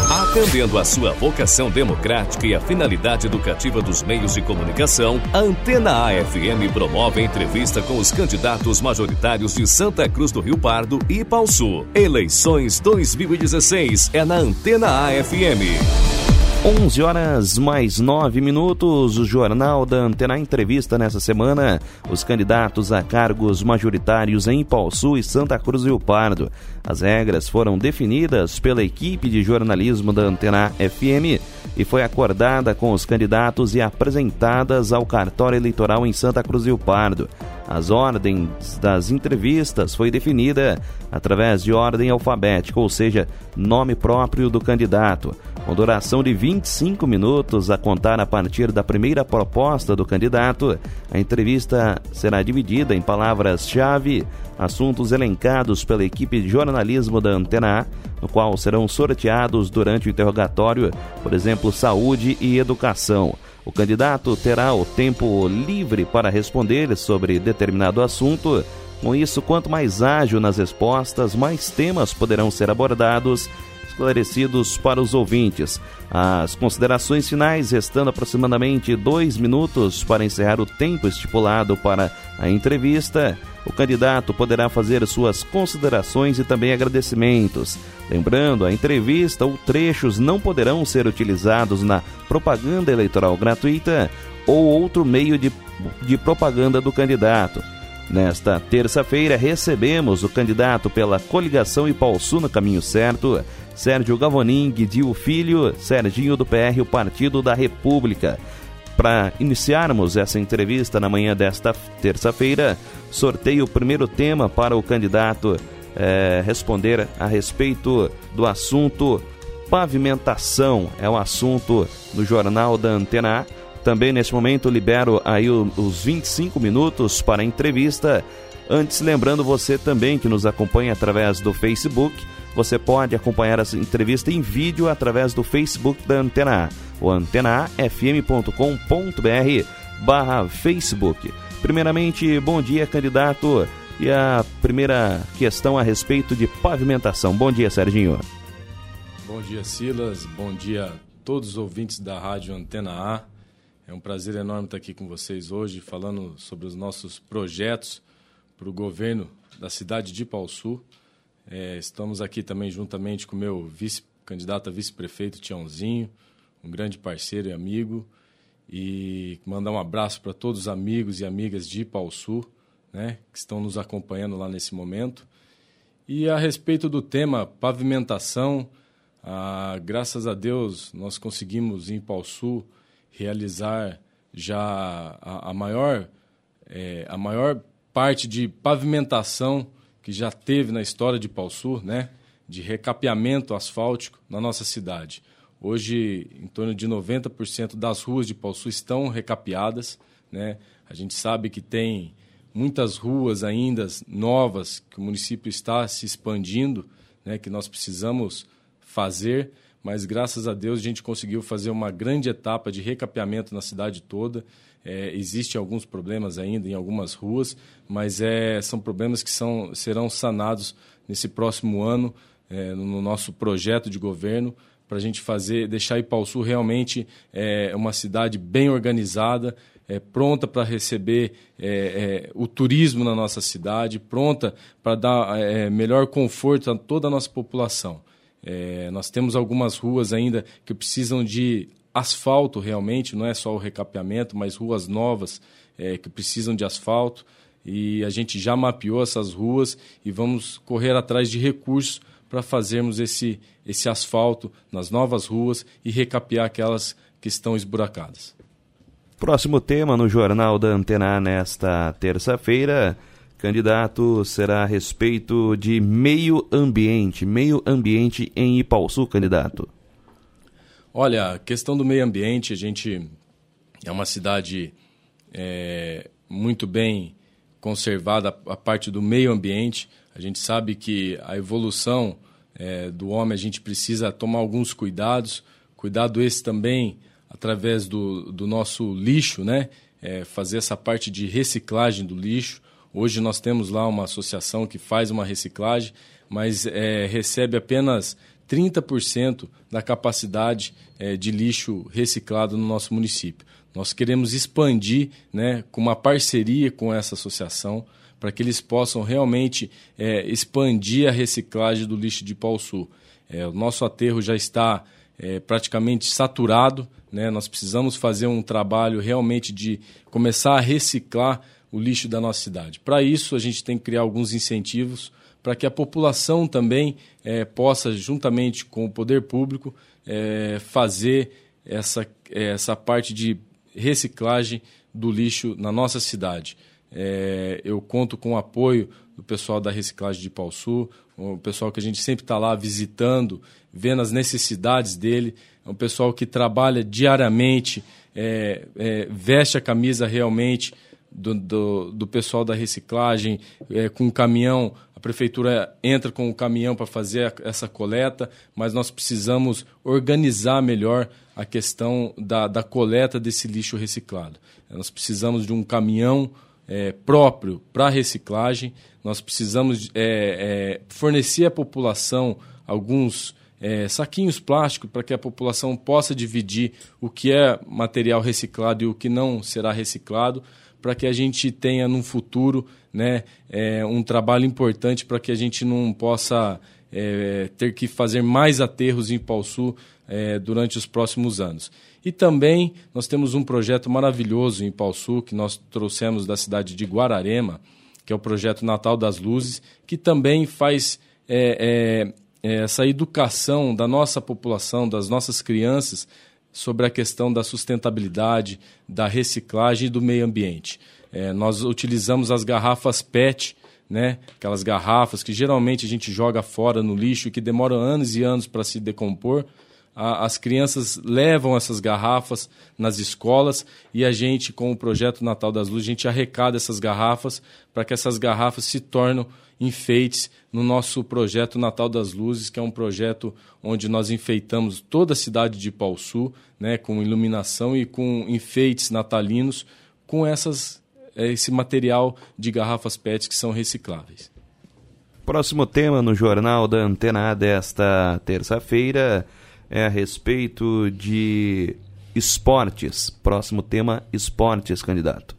Atendendo à sua vocação democrática e à finalidade educativa dos meios de comunicação, a Antena AFM promove a entrevista com os candidatos majoritários de Santa Cruz do Rio Pardo e Ipaussu. Eleições 2016 é na Antena AFM. 11h mais 9. O Jornal da Antena entrevista nessa semana os candidatos a cargos majoritários em Ipaussu e Santa Cruz do Rio Pardo. As regras foram definidas pela equipe de jornalismo da Antena FM e foi acordada com os candidatos e apresentadas ao cartório eleitoral em Santa Cruz do Rio Pardo. As ordens das entrevistas foi definida através de ordem alfabética, ou seja, nome próprio do candidato, com duração de 25 minutos a contar a partir da primeira proposta do candidato. A entrevista será dividida em palavras-chave, assuntos elencados pela equipe de jornalismo da Antena A, no qual serão sorteados durante o interrogatório, por exemplo, saúde e educação. O candidato terá o tempo livre para responder sobre determinado assunto. Com isso, quanto mais ágil nas respostas, mais temas poderão ser abordados, esclarecidos para os ouvintes. As considerações finais, restando aproximadamente 2 minutos para encerrar o tempo estipulado para a entrevista, o candidato poderá fazer suas considerações e também agradecimentos. Lembrando, a entrevista ou trechos não poderão ser utilizados na propaganda eleitoral gratuita ou outro meio de propaganda do candidato. Nesta terça-feira, recebemos o candidato pela coligação Ipaussu no Caminho Certo, Sérgio Gavonin Guidil Filho, Serginho do PR, o Partido da República. Para iniciarmos essa entrevista na manhã desta terça-feira, sorteio o primeiro tema para o candidato responder a respeito do assunto pavimentação. É o assunto do Jornal da Antena A. Também, nesse momento, libero aí os 25 minutos para a entrevista. Antes, lembrando você também que nos acompanha através do Facebook, você pode acompanhar essa entrevista em vídeo através do Facebook da Antena A, o antenaafm.com.br/Facebook. Primeiramente, bom dia, candidato. E a primeira questão a respeito de pavimentação. Bom dia, Serginho. Bom dia, Silas. Bom dia a todos os ouvintes da Rádio Antena A. É um prazer enorme estar aqui com vocês hoje, falando sobre os nossos projetos para o governo da cidade de Ipaussu. Estamos aqui também juntamente com o meu candidato a vice-prefeito, Tiãozinho, um grande parceiro e amigo. E mandar um abraço para todos os amigos e amigas de Ipaussu, né, que estão nos acompanhando lá nesse momento. E a respeito do tema pavimentação, graças a Deus nós conseguimos em Ipaussu realizar já a maior parte de pavimentação que já teve na história de Ipaussu, né, de recapeamento asfáltico na nossa cidade. Hoje, em torno de 90% das ruas de Ipaussu estão recapeadas, né? A gente sabe que tem muitas ruas ainda novas que o município está se expandindo, né, que nós precisamos fazer, mas graças a Deus a gente conseguiu fazer uma grande etapa de recapeamento na cidade toda. Existem alguns problemas ainda em algumas ruas, mas são problemas que serão sanados nesse próximo ano, no nosso projeto de governo, para a gente deixar Ipaussu realmente uma cidade bem organizada, pronta para receber o turismo na nossa cidade, pronta para dar melhor conforto a toda a nossa população. Nós temos algumas ruas ainda que precisam de asfalto realmente, não é só o recapeamento, mas ruas novas que precisam de asfalto, e a gente já mapeou essas ruas e vamos correr atrás de recursos para fazermos esse asfalto nas novas ruas e recapear aquelas que estão esburacadas. Próximo tema no Jornal da Antena A nesta terça-feira, candidato, será a respeito de meio ambiente em Ipaussu, candidato. Olha, a questão do meio ambiente, a gente é uma cidade muito bem conservada, a parte do meio ambiente. A gente sabe que a evolução do homem, a gente precisa tomar alguns cuidados. Cuidado esse também através do nosso lixo, né? Fazer essa parte de reciclagem do lixo. Hoje nós temos lá uma associação que faz uma reciclagem, mas recebe apenas 30% da capacidade de lixo reciclado no nosso município. Nós queremos expandir, né, com uma parceria com essa associação, para que eles possam realmente expandir a reciclagem do lixo de Ipaussu. O nosso aterro já está praticamente saturado, né? Nós precisamos fazer um trabalho realmente de começar a reciclar o lixo da nossa cidade. Para isso, a gente tem que criar alguns incentivos para que a população também possa, juntamente com o poder público, fazer essa parte de reciclagem do lixo na nossa cidade. Eu conto com o apoio do pessoal da reciclagem de Ipaussu, o pessoal que a gente sempre está lá visitando, vendo as necessidades dele, é um pessoal que trabalha diariamente, veste a camisa realmente do pessoal da reciclagem, com o caminhão. A prefeitura entra com o caminhão para fazer essa coleta, mas nós precisamos organizar melhor a questão da coleta desse lixo reciclado. Nós precisamos de um caminhão próprio para reciclagem, nós precisamos fornecer à população alguns saquinhos plásticos para que a população possa dividir o que é material reciclado e o que não será reciclado, para que a gente tenha no futuro, né, um trabalho importante para que a gente não possa ter que fazer mais aterros em Ipaussu durante os próximos anos. E também nós temos um projeto maravilhoso em Ipaussu, que nós trouxemos da cidade de Guararema, que é o projeto Natal das Luzes, que também faz essa educação da nossa população, das nossas crianças, sobre a questão da sustentabilidade, da reciclagem e do meio ambiente. Nós utilizamos as garrafas PET, né? Aquelas garrafas que geralmente a gente joga fora no lixo e que demoram anos e anos para se decompor. As crianças levam essas garrafas nas escolas e a gente, com o projeto Natal das Luzes, a gente arrecada essas garrafas para que essas garrafas se tornem enfeites no nosso projeto Natal das Luzes, que é um projeto onde nós enfeitamos toda a cidade de Ipaussu, né, com iluminação e com enfeites natalinos, com esse material de garrafas PET que são recicláveis. Próximo tema no Jornal da Antena A desta terça-feira é a respeito de esportes. Próximo tema, esportes, candidato.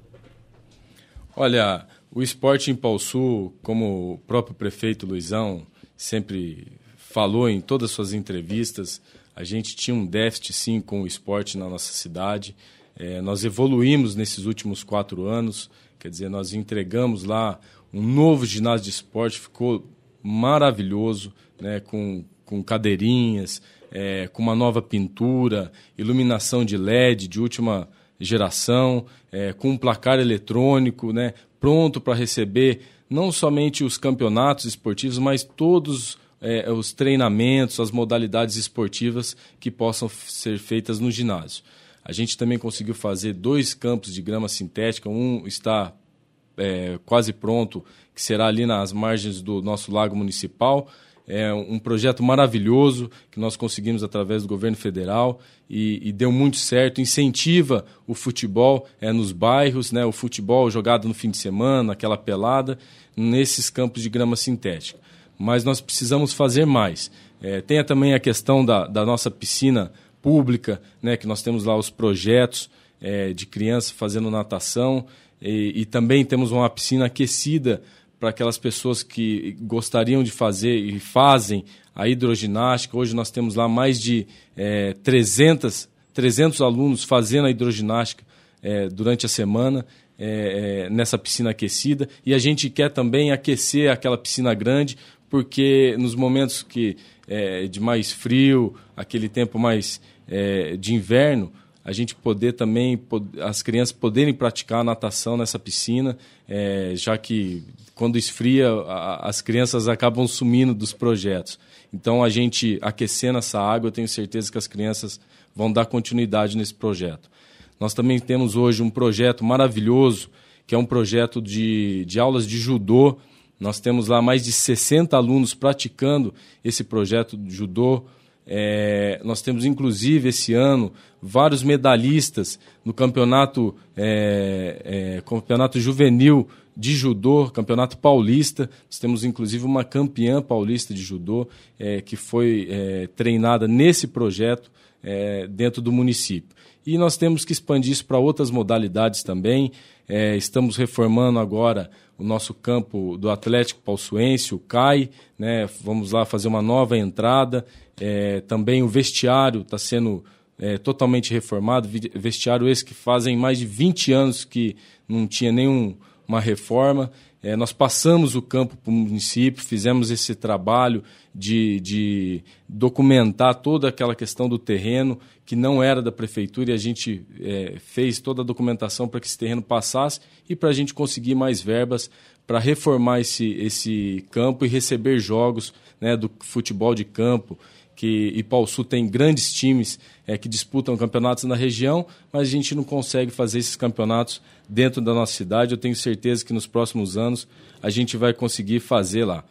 Olha, o esporte em Ipaussu, como o próprio prefeito Luizão sempre falou em todas as suas entrevistas, a gente tinha um déficit, sim, com o esporte na nossa cidade. Nós evoluímos nesses últimos 4 anos, quer dizer, nós entregamos lá um novo ginásio de esporte, ficou maravilhoso, né, com cadeirinhas, com uma nova pintura, iluminação de LED de última geração, com um placar eletrônico, né, pronto para receber não somente os campeonatos esportivos, mas todos os treinamentos, as modalidades esportivas que possam ser feitas no ginásio. A gente também conseguiu fazer 2 campos de grama sintética, um está quase pronto, que será ali nas margens do nosso lago municipal. É um projeto maravilhoso que nós conseguimos através do governo federal e deu muito certo, incentiva o futebol nos bairros, né, o futebol jogado no fim de semana, aquela pelada, nesses campos de grama sintética. Mas nós precisamos fazer mais. Tem também a questão da nossa piscina pública, né, que nós temos lá os projetos de crianças fazendo natação e também temos uma piscina aquecida para aquelas pessoas que gostariam de fazer e fazem a hidroginástica. Hoje nós temos lá mais de 300 alunos fazendo a hidroginástica durante a semana nessa piscina aquecida. E a gente quer também aquecer aquela piscina grande, porque nos momentos de mais frio, aquele tempo mais de inverno, a gente poder também, as crianças poderem praticar a natação nessa piscina, já que quando esfria, as crianças acabam sumindo dos projetos. Então, a gente aquecendo essa água, eu tenho certeza que as crianças vão dar continuidade nesse projeto. Nós também temos hoje um projeto maravilhoso, que é um projeto de aulas de judô. Nós temos lá mais de 60 alunos praticando esse projeto de judô, Nós temos, inclusive, esse ano, vários medalhistas no campeonato juvenil de judô, campeonato paulista. Nós temos, inclusive, uma campeã paulista de judô que foi treinada nesse projeto dentro do município. E nós temos que expandir isso para outras modalidades também. Estamos reformando agora o nosso campo do Atlético Paulsuense, o CAI, né? Vamos lá fazer uma nova entrada. Também o vestiário está sendo totalmente reformado, vestiário esse que fazem mais de 20 anos que não tinha nenhuma reforma. Nós passamos o campo para o município, fizemos esse trabalho de documentar toda aquela questão do terreno, que não era da prefeitura, e a gente fez toda a documentação para que esse terreno passasse e para a gente conseguir mais verbas para reformar esse campo e receber jogos, né, do futebol de campo, que Ipaussu tem grandes times que disputam campeonatos na região, mas a gente não consegue fazer esses campeonatos dentro da nossa cidade. Eu tenho certeza que nos próximos anos a gente vai conseguir fazer lá.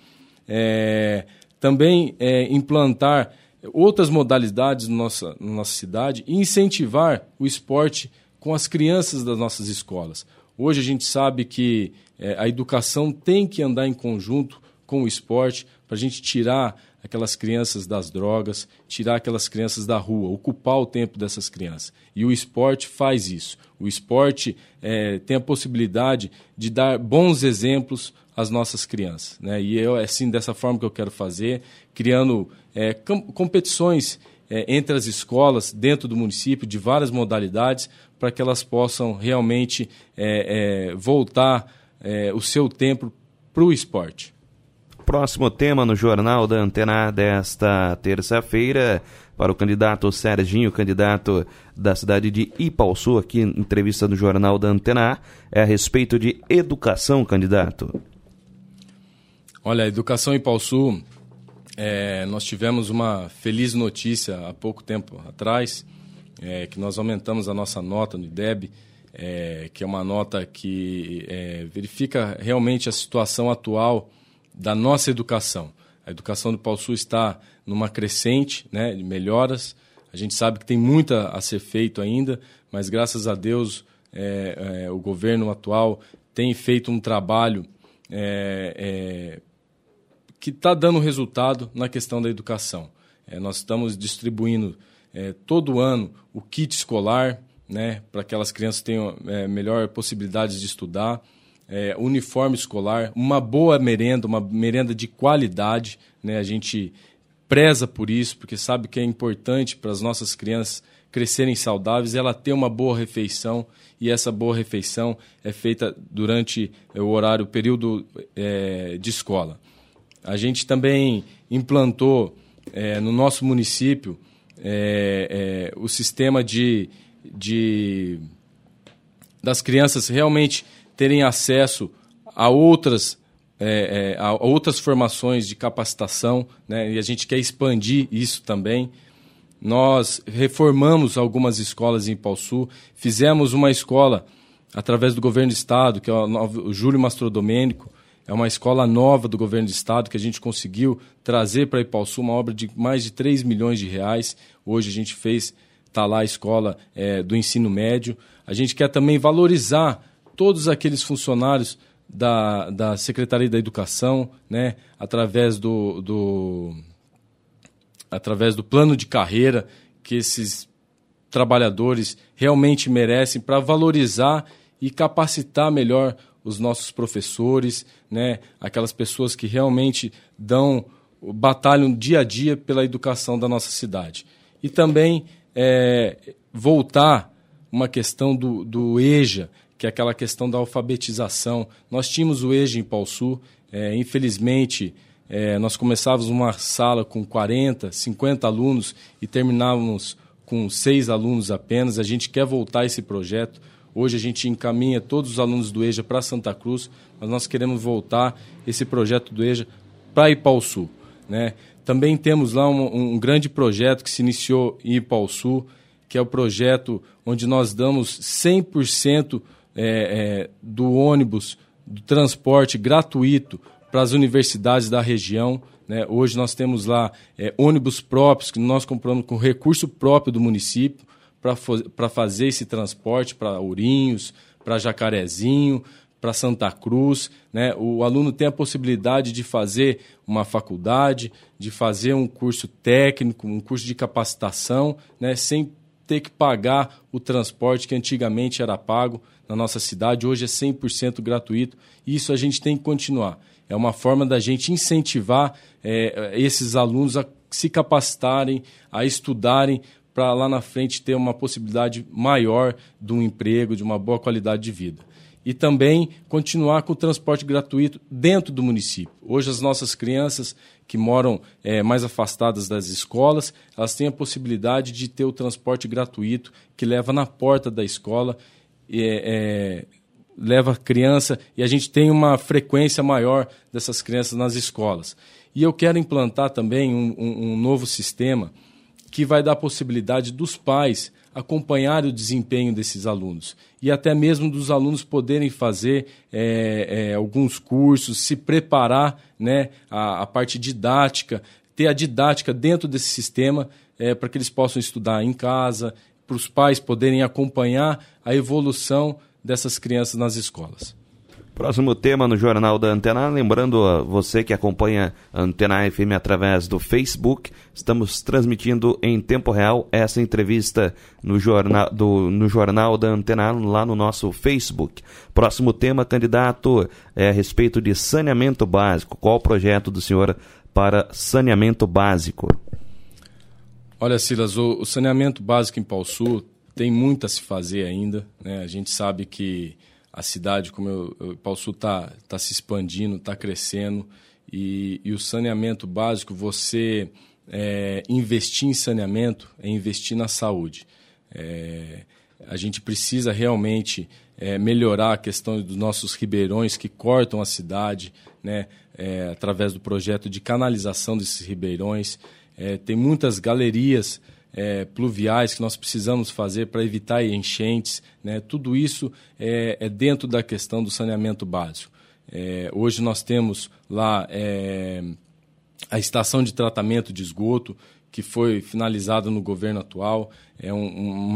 Também implantar outras modalidades na nossa cidade e incentivar o esporte com as crianças das nossas escolas. Hoje a gente sabe que a educação tem que andar em conjunto com o esporte para a gente tirar aquelas crianças das drogas, tirar aquelas crianças da rua, ocupar o tempo dessas crianças. E o esporte faz isso. O esporte tem a possibilidade de dar bons exemplos às nossas crianças, né? E é assim, dessa forma que eu quero fazer, criando competições entre as escolas dentro do município, de várias modalidades, para que elas possam realmente voltar o seu tempo para o esporte. Próximo tema no Jornal da Antena desta terça-feira, para o candidato Serginho, candidato da cidade de Ipaussu, aqui em entrevista no Jornal da Antena, é a respeito de educação, candidato. Olha, a educação em Ipaussu, nós tivemos uma feliz notícia há pouco tempo atrás, que nós aumentamos a nossa nota no IDEB, que é uma nota que verifica realmente a situação atual da nossa educação. A educação do Ipaussu está numa crescente, né, de melhoras. A gente sabe que tem muito a ser feito ainda, mas graças a Deus o governo atual tem feito um trabalho que está dando resultado na questão da educação. Nós estamos distribuindo todo ano o kit escolar, né, para que aquelas crianças tenham melhor possibilidades de estudar. Uniforme escolar, uma boa merenda, uma merenda de qualidade, né? A gente preza por isso, porque sabe que é importante para as nossas crianças crescerem saudáveis, ela ter uma boa refeição, e essa boa refeição é feita durante o período de escola. A gente também implantou no nosso município o sistema das crianças realmente terem acesso a outras formações de capacitação, né? E a gente quer expandir isso também. Nós reformamos algumas escolas em Ipaussu, fizemos uma escola através do governo do estado, que é o Júlio Mastrodomênico, é uma escola nova do governo do estado que a gente conseguiu trazer para Ipaussu, uma obra de mais de 3 milhões de reais. Hoje a gente está lá a escola do ensino médio. A gente quer também valorizar todos aqueles funcionários da Secretaria da Educação, né, através do plano de carreira que esses trabalhadores realmente merecem, para valorizar e capacitar melhor os nossos professores, né, aquelas pessoas que realmente batalham dia a dia pela educação da nossa cidade. E também voltar uma questão do EJA, que é aquela questão da alfabetização. Nós tínhamos o EJA em Ipaussu, infelizmente nós começávamos uma sala com 40, 50 alunos e terminávamos com 6 alunos apenas. A gente quer voltar esse projeto. Hoje a gente encaminha todos os alunos do EJA para Santa Cruz, mas nós queremos voltar esse projeto do EJA para Ipaussu, né? Também temos lá um grande projeto que se iniciou em Ipaussu, que é o projeto onde nós damos 100% do ônibus, do transporte gratuito para as universidades da região, né? Hoje nós temos lá ônibus próprios que nós compramos com recurso próprio do município para fazer esse transporte para Ourinhos, para Jacarezinho, para Santa Cruz, né? O aluno tem a possibilidade de fazer uma faculdade, de fazer um curso técnico, um curso de capacitação, né? Sem ter que pagar o transporte que antigamente era pago na nossa cidade, hoje é 100% gratuito, e isso a gente tem que continuar. É uma forma da gente incentivar esses alunos a se capacitarem, a estudarem, para lá na frente ter uma possibilidade maior de um emprego, de uma boa qualidade de vida. E também continuar com o transporte gratuito dentro do município. Hoje as nossas crianças que moram mais afastadas das escolas, elas têm a possibilidade de ter o transporte gratuito que leva na porta da escola, leva a criança, e a gente tem uma frequência maior dessas crianças nas escolas. E eu quero implantar também um novo sistema que vai dar a possibilidade dos pais acompanharem o desempenho desses alunos e até mesmo dos alunos poderem fazer alguns cursos, se preparar, né, a parte didática, ter a didática dentro desse sistema para que eles possam estudar em casa, para os pais poderem acompanhar a evolução dessas crianças nas escolas. Próximo tema no Jornal da Antena, lembrando a você que acompanha a Antena FM através do Facebook, estamos transmitindo em tempo real essa entrevista no Jornal da Antena, lá no nosso Facebook. Próximo tema, candidato, é a respeito de saneamento básico. Qual o projeto do senhor para saneamento básico? Olha, Silas, o saneamento básico em Paulsu tem muito a se fazer ainda, né? A gente sabe que a cidade, como Paulsu está se expandindo, está crescendo, e o saneamento básico, você investir em saneamento é investir na saúde. A gente precisa realmente melhorar a questão dos nossos ribeirões que cortam a cidade, né? Através do projeto de canalização desses ribeirões. Tem muitas galerias pluviais que nós precisamos fazer para evitar enchentes, né? Tudo isso é dentro da questão do saneamento básico. Hoje nós temos lá a estação de tratamento de esgoto, que foi finalizada no governo atual, um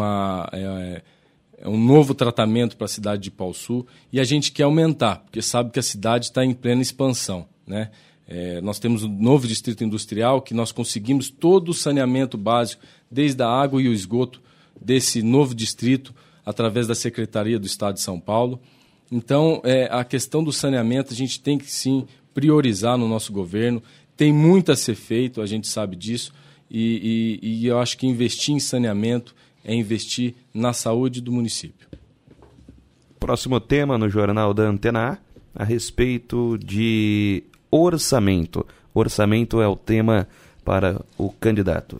novo tratamento para a cidade de Paulsu, e a gente quer aumentar, porque sabe que a cidade está em plena expansão, né? Nós temos um novo distrito industrial que nós conseguimos todo o saneamento básico, desde a água e o esgoto desse novo distrito, através da Secretaria do Estado de São Paulo. Então, a questão do saneamento a gente tem que sim priorizar no nosso governo. Tem muito a ser feito, a gente sabe disso, e eu acho que investir em saneamento é investir na saúde do município. Próximo tema no Jornal da Antena a respeito de orçamento. Orçamento é o tema para o candidato.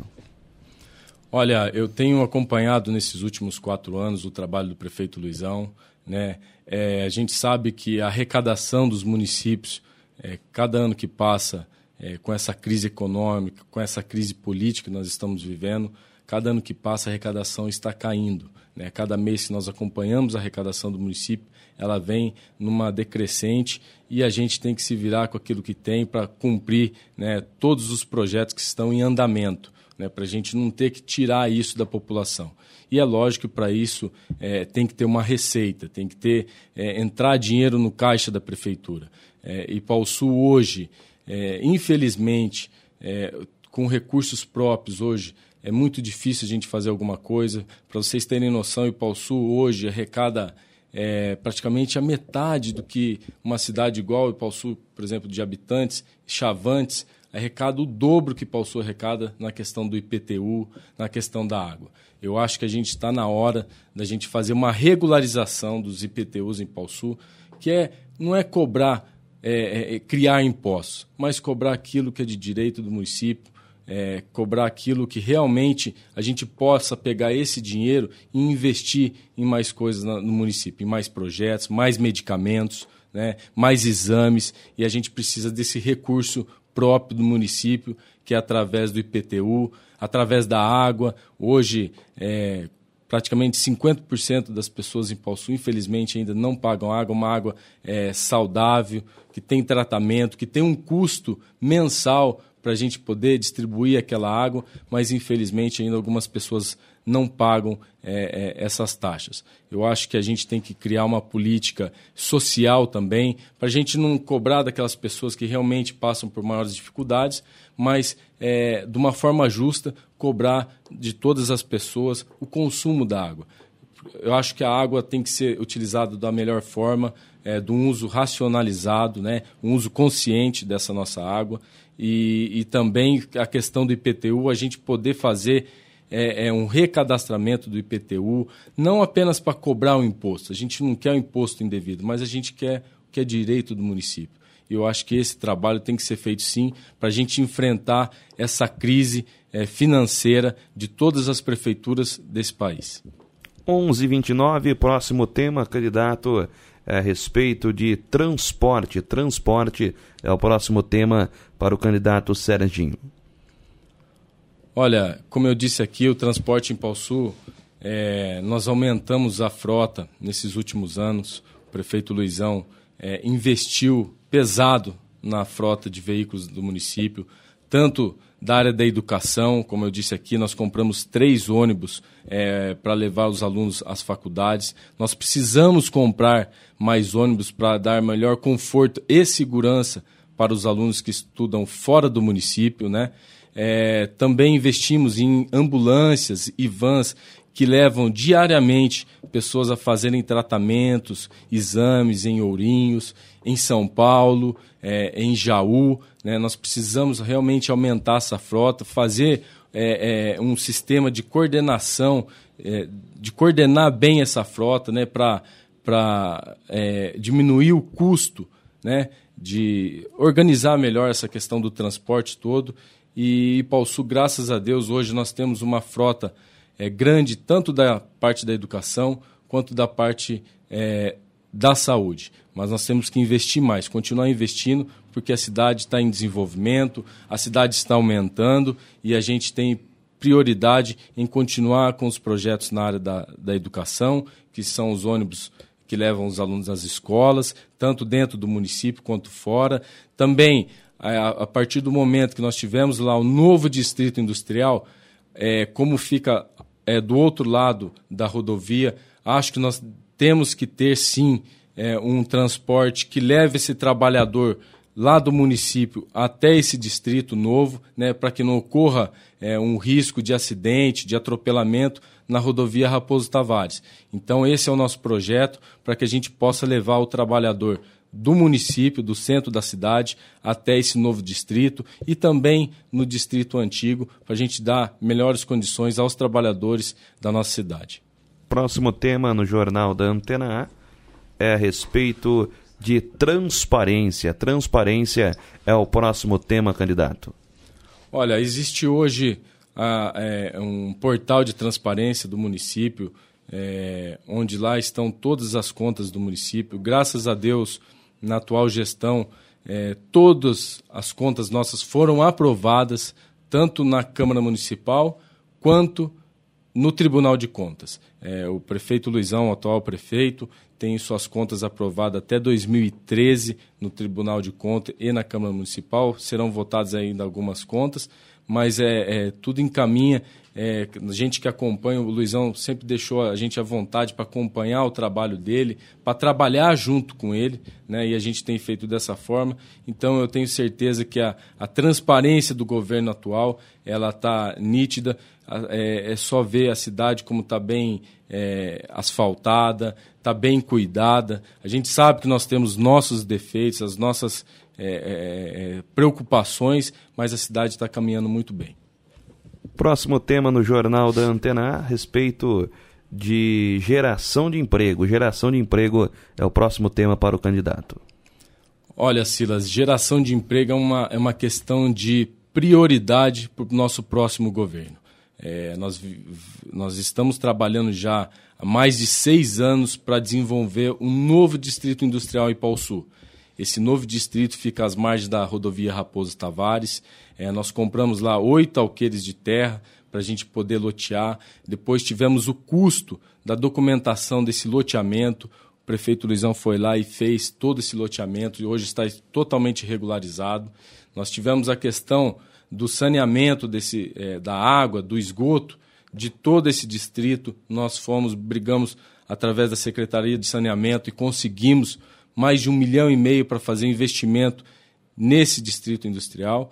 Olha, eu tenho acompanhado nesses últimos 4 anos o trabalho do prefeito Luizão, né? A gente sabe que a arrecadação dos municípios, cada ano que passa, com essa crise econômica, com essa crise política que nós estamos vivendo, cada ano que passa a arrecadação está caindo, né? Cada mês que nós acompanhamos a arrecadação do município, ela vem numa decrescente, e a gente tem que se virar com aquilo que tem para cumprir, né, todos os projetos que estão em andamento, né, para a gente não ter que tirar isso da população. E é lógico que para isso tem que ter uma receita, tem que ter entrar dinheiro no caixa da prefeitura. E Paulsu hoje, infelizmente, com recursos próprios hoje, é muito difícil a gente fazer alguma coisa. Para vocês terem noção, Paulsu hoje arrecada praticamente a metade do que uma cidade igual Paulsu, por exemplo, de habitantes, Chavantes, arrecada o dobro que Paulsu arrecada na questão do IPTU, na questão da água. Eu acho que a gente está na hora da gente fazer uma regularização dos IPTUs em Paulsu, que não é cobrar, criar impostos, mas cobrar aquilo que é de direito do município, cobrar aquilo que realmente a gente possa pegar esse dinheiro e investir em mais coisas no município, em mais projetos, mais medicamentos, né, mais exames, e a gente precisa desse recurso próprio do município, que é através do IPTU, através da água. Hoje, praticamente 50% das pessoas em Paulsu, infelizmente, ainda não pagam água, uma água saudável, que tem tratamento, que tem um custo mensal para a gente poder distribuir aquela água, mas infelizmente ainda algumas pessoas não pagam essas taxas. Eu acho que a gente tem que criar uma política social também, para a gente não cobrar daquelas pessoas que realmente passam por maiores dificuldades, mas de uma forma justa, cobrar de todas as pessoas o consumo da água. Eu acho que a água tem que ser utilizada da melhor forma, de um uso racionalizado, né? Um uso consciente dessa nossa água. E também a questão do IPTU, a gente poder fazer um recadastramento do IPTU, não apenas para cobrar o imposto. A gente não quer o imposto indevido, mas a gente quer o que é direito do município. E eu acho que esse trabalho tem que ser feito sim, para a gente enfrentar essa crise financeira de todas as prefeituras desse país. 11h29, próximo tema, candidato, a respeito de transporte. Transporte é o próximo tema para o candidato Serginho. Olha, como eu disse aqui, o transporte em Paulsu, nós aumentamos a frota nesses últimos anos. O prefeito Luizão investiu pesado na frota de veículos do município, tanto da área da educação, como eu disse aqui, nós compramos 3 ônibus para levar os alunos às faculdades. Nós precisamos comprar mais ônibus para dar melhor conforto e segurança para os alunos que estudam fora do município, né? Também investimos em ambulâncias e vans que levam diariamente pessoas a fazerem tratamentos, exames em Ourinhos, em São Paulo, em Jaú, né? Nós precisamos realmente aumentar essa frota, fazer um sistema de coordenação, de coordenar bem essa frota, né? Para diminuir o custo, né? De organizar melhor essa questão do transporte todo. E Paulsu, graças a Deus, hoje nós temos uma frota grande, tanto da parte da educação quanto da parte da saúde. Mas nós temos que investir mais, continuar investindo, porque a cidade está em desenvolvimento, a cidade está aumentando e a gente tem prioridade em continuar com os projetos na área da educação, que são os ônibus que levam os alunos às escolas, tanto dentro do município quanto fora. Também, a partir do momento que nós tivemos lá o novo distrito industrial, como fica do outro lado da rodovia, acho que nós temos que ter, sim, um transporte que leve esse trabalhador lá do município até esse distrito novo, né, para que não ocorra um risco de acidente, de atropelamento na rodovia Raposo Tavares. Então esse é o nosso projeto, para que a gente possa levar o trabalhador do município, do centro da cidade, até esse novo distrito e também no distrito antigo, para a gente dar melhores condições aos trabalhadores da nossa cidade. Próximo tema no Jornal da Antena A é a respeito de transparência. Transparência é o próximo tema, candidato. Olha, existe hoje um portal de transparência do município, onde lá estão todas as contas do município. Graças a Deus, na atual gestão, todas as contas nossas foram aprovadas, tanto na Câmara Municipal quanto no Tribunal de Contas. O prefeito Luizão, o atual prefeito, tem suas contas aprovadas até 2013 no Tribunal de Contas e na Câmara Municipal. Serão votadas ainda algumas contas, mas tudo encaminha. A gente que acompanha, o Luizão sempre deixou a gente à vontade para acompanhar o trabalho dele, para trabalhar junto com ele, né? E a gente tem feito dessa forma. Então eu tenho certeza que a transparência do governo atual ela está nítida. É só ver a cidade como está bem asfaltada, está bem cuidada. A gente sabe que nós temos nossos defeitos, as nossas preocupações, mas a cidade está caminhando muito bem. Próximo tema no Jornal da Antena A, respeito de geração de emprego. Geração de emprego é o próximo tema para o candidato. Olha, Silas, geração de emprego é uma questão de prioridade para o nosso próximo governo. Nós estamos trabalhando já há mais de 6 anos para desenvolver um novo distrito industrial em Paulsu. Esse novo distrito fica às margens da rodovia Raposo Tavares. Nós compramos lá 8 alqueires de terra para a gente poder lotear. Depois tivemos o custo da documentação desse loteamento. O prefeito Luizão foi lá e fez todo esse loteamento e hoje está totalmente regularizado. Nós tivemos a questão do saneamento da água, do esgoto, de todo esse distrito. Nós brigamos através da Secretaria de Saneamento e conseguimos mais de 1,5 milhão para fazer investimento nesse distrito industrial.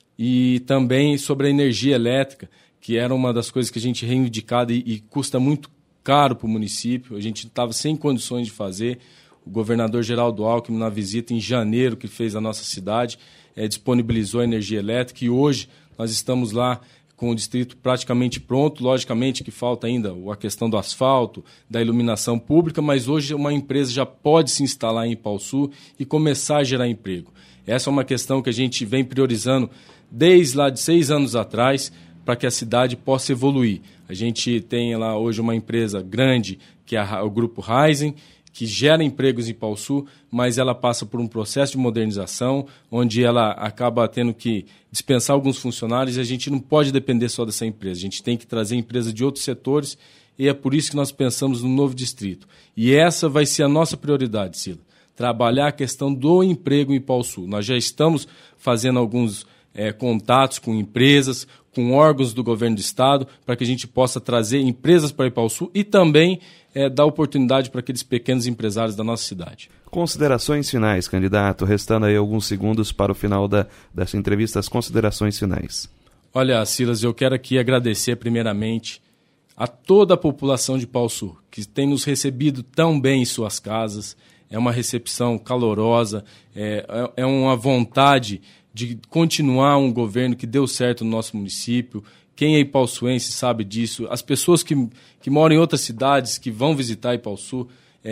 E também sobre a energia elétrica, que era uma das coisas que a gente reivindicava e custa muito caro para o município. A gente estava sem condições de fazer. O governador Geraldo Alckmin, na visita em janeiro que fez à nossa cidade, disponibilizou a energia elétrica e hoje nós estamos lá com o distrito praticamente pronto. Logicamente que falta ainda a questão do asfalto, da iluminação pública, mas hoje uma empresa já pode se instalar em Ipauçu e começar a gerar emprego. Essa é uma questão que a gente vem priorizando desde lá de 6 anos atrás para que a cidade possa evoluir. A gente tem lá hoje uma empresa grande, que é o Grupo Raizen, que gera empregos em Ipauçu, mas ela passa por um processo de modernização, onde ela acaba tendo que dispensar alguns funcionários e a gente não pode depender só dessa empresa. A gente tem que trazer empresas de outros setores e é por isso que nós pensamos no novo distrito. E essa vai ser a nossa prioridade, Sila. Trabalhar a questão do emprego em Ipauçu. Nós já estamos fazendo alguns contatos com empresas, com órgãos do governo do estado, para que a gente possa trazer empresas para Ipauçu e também dar oportunidade para aqueles pequenos empresários da nossa cidade. Considerações finais, candidato, restando aí alguns segundos para o final dessa entrevista, as considerações finais. Olha, Silas, eu quero aqui agradecer primeiramente a toda a população de Ipauçu, que tem nos recebido tão bem em suas casas. É uma recepção calorosa, é uma vontade de continuar um governo que deu certo no nosso município. Quem é ipauçuense sabe disso. As pessoas que moram em outras cidades, que vão visitar Ipauçu,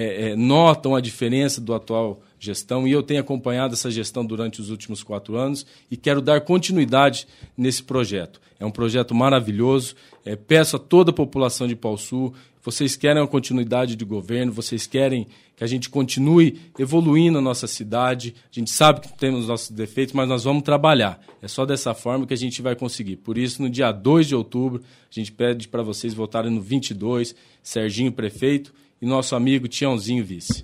notam a diferença do atual gestão, e eu tenho acompanhado essa gestão durante os últimos 4 anos e quero dar continuidade nesse projeto. É um projeto maravilhoso. Peço a toda a população de Ipauçu, vocês querem uma continuidade de governo, vocês querem que a gente continue evoluindo a nossa cidade. A gente sabe que temos nossos defeitos, mas nós vamos trabalhar. É só dessa forma que a gente vai conseguir. Por isso, no dia 2 de outubro, a gente pede para vocês votarem no 22, Serginho prefeito e nosso amigo Tiãozinho vice.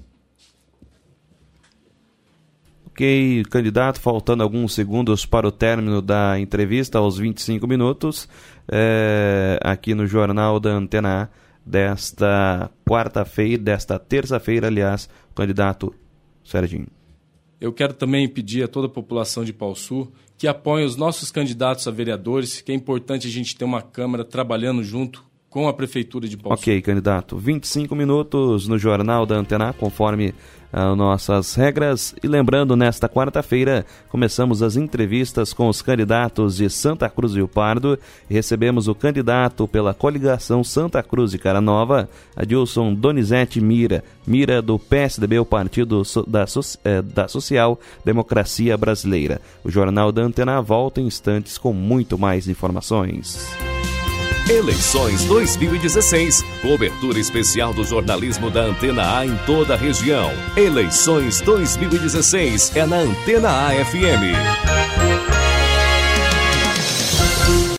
Ok, candidato, faltando alguns segundos para o término da entrevista, aos 25 minutos, aqui no Jornal da Antena A, desta terça-feira, aliás, candidato Serginho. Eu quero também pedir a toda a população de Ipauçu que apoie os nossos candidatos a vereadores, que é importante a gente ter uma Câmara trabalhando junto com a Prefeitura de Ipauçu. Ok, candidato. 25 minutos no Jornal da Antena, conforme nossas regras. E lembrando, nesta quarta-feira, começamos as entrevistas com os candidatos de Santa Cruz do Rio Pardo. Recebemos o candidato pela coligação Santa Cruz e Cara Nova, Adilson Donizete Mira do PSDB, o Partido da Social Democracia Brasileira. O Jornal da Antena volta em instantes com muito mais informações. Eleições 2016. Cobertura especial do jornalismo da Antena A em toda a região. Eleições 2016 é na Antena A FM.